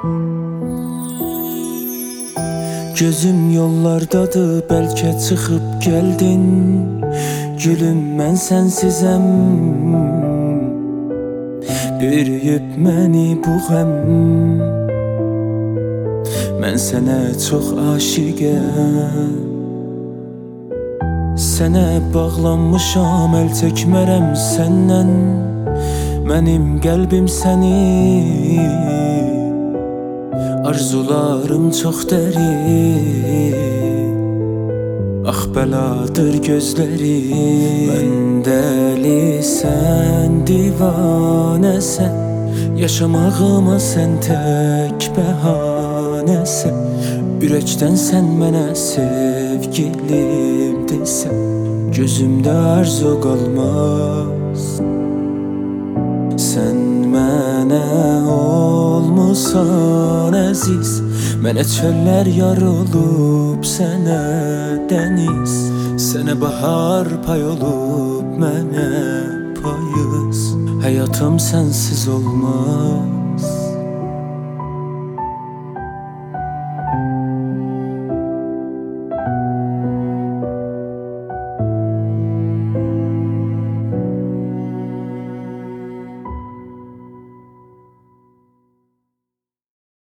Gözüm yollardadır, bəlkə çıxıb gəldin. Gülüm, mən sənsizəm, bürüyüb məni bu qəm. Mən sənə çox aşiqəm, sənə bağlanmışam, əl çəkmərəm səndən. Mənim qəlbim səni, arzularım çox dərin. Ax bəladır gözlərim, mən dəlisən, divanəsən. Yaşamağıma sən tək bəhanəsən. Ürəkdən sən mənə sevgilim desən, gözümdə arzu qalmaz. Sən mənə olmusan əziz, mənə çöllər yar olub, sənə dəniz. Sənə bahar pay olub, mənə payız. Həyatım sənsiz olmaz.